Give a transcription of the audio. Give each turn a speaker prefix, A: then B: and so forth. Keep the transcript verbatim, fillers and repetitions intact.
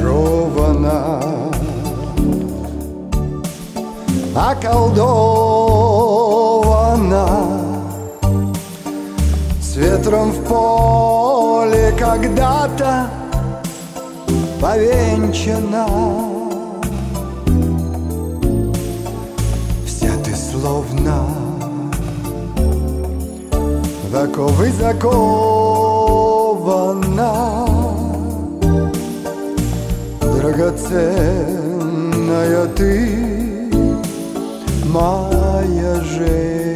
A: очарована, околдована, с ветром в поле когда-то повенчана. Вся ты словно в оковы закована, драгоценная ты, моя жизнь.